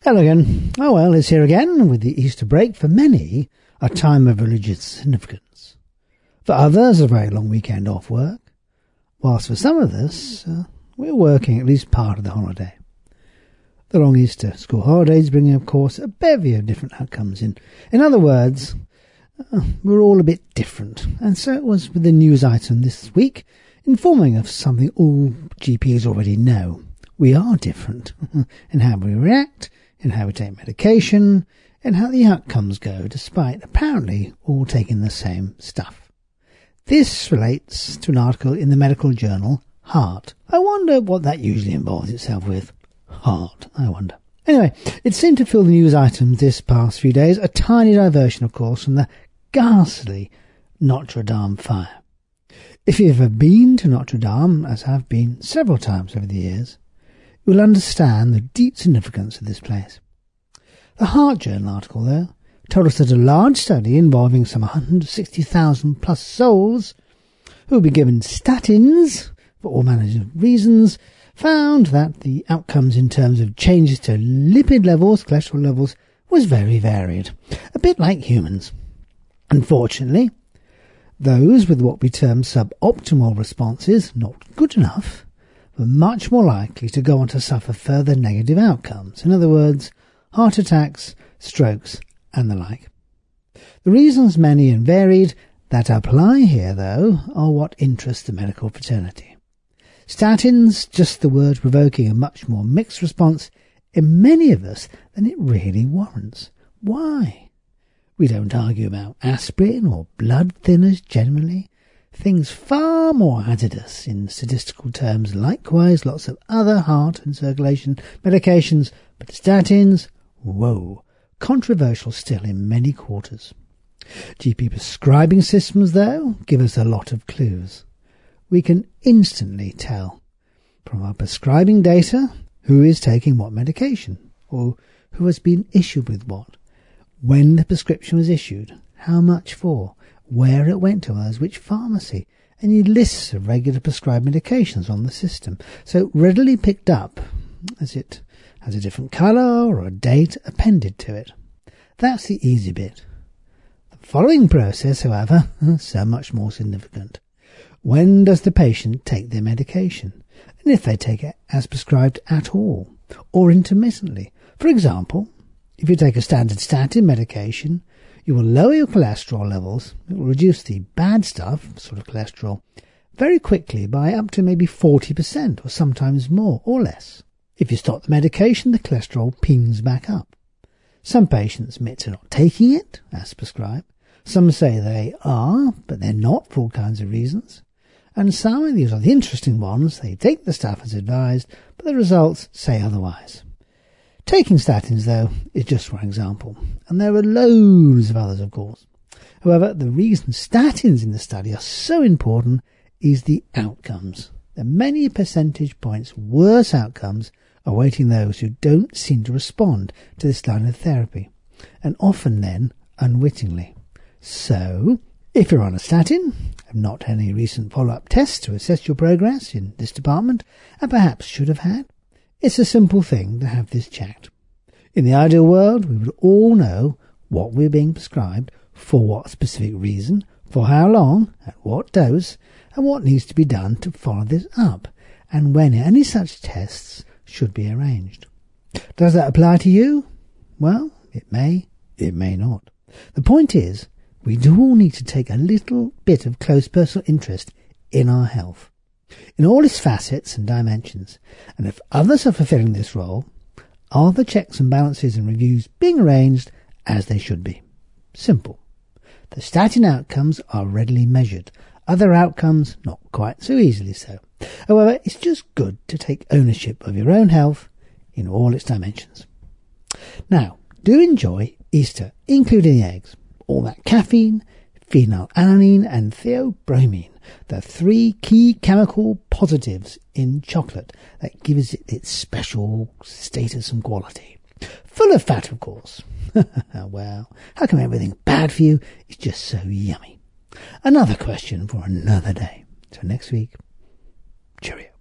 Hello again. Oh well, it's here again with the Easter break. For many, a time of religious significance. For others, a very long weekend off work. Whilst for some of us, we're working at least part of the holiday. The long Easter school holidays bringing, of course, a bevy of different outcomes. In other words, we're all a bit different. And so it was with the news item this week, informing of something all GPs already know. We are different in how we react, in how we take medication, and how the outcomes go, despite apparently all taking the same stuff. This relates to an article in the medical journal Heart. I wonder what that usually involves itself with. Heart, I wonder. Anyway, it seemed to fill the news items this past few days, a tiny diversion, of course, from the ghastly Notre Dame fire. If you've ever been to Notre Dame, as I've been several times over the years, you will understand the deep significance of this place. The Heart Journal article, though, told us that a large study involving some 160,000 plus souls who will be given statins for all manners of reasons found that the outcomes in terms of changes to lipid levels, cholesterol levels, was very varied, a bit like humans. Unfortunately, those with what we term suboptimal responses, not good enough, were much more likely to go on to suffer further negative outcomes. In other words, heart attacks, strokes, and the like. The reasons many and varied that apply here, though, are what interest the medical fraternity. Statins, just the word provoking a much more mixed response in many of us than it really warrants. Why? We don't argue about aspirin or blood thinners generally. Things far more hazardous in statistical terms. Likewise, lots of other heart and circulation medications, but statins, whoa, controversial still in many quarters. GP prescribing systems, though, give us a lot of clues. We can instantly tell from our prescribing data who is taking what medication, or who has been issued with what, when the prescription was issued, how much for, where it went to us, which pharmacy, any lists of regular prescribed medications on the system, so readily picked up as it has a different colour or a date appended to it. That's the easy bit. The following process, however, so much more significant. When does the patient take their medication? And if they take it as prescribed at all, or intermittently. For example, if you take a standard statin medication, you will lower your cholesterol levels. It will reduce the bad stuff, sort of cholesterol, very quickly by up to maybe 40% or sometimes more or less. If you stop the medication, the cholesterol pings back up. Some patients admit to not taking it as prescribed. Some say they are, but they're not for all kinds of reasons. And some, and these are the interesting ones, they take the stuff as advised, but the results say otherwise. Taking statins, though, is just one example, and there are loads of others, of course. However, the reason statins in the study are so important is the outcomes. There are many percentage points worse outcomes awaiting those who don't seem to respond to this line of therapy, and often then unwittingly. So, if you're on a statin, have not had any recent follow-up tests to assess your progress in this department, and perhaps should have had, it's a simple thing to have this checked. In the ideal world, we would all know what we're being prescribed, for what specific reason, for how long, at what dose, and what needs to be done to follow this up, and when any such tests should be arranged. Does that apply to you? Well, it may not. The point is, we do all need to take a little bit of close personal interest in our health, in all its facets and dimensions, and if others are fulfilling this role, are the checks and balances and reviews being arranged as they should be? Simple. The statin outcomes are readily measured, other outcomes not quite so easily so. However, it's just good to take ownership of your own health in all its dimensions. Now, do enjoy Easter, including the eggs, all that caffeine, phenylalanine and theobromine, the three key chemical positives in chocolate that gives it its special status and quality. Full of fat, of course. Well, how come everything bad for you is just so yummy? Another question for another day. Till next week, cheerio.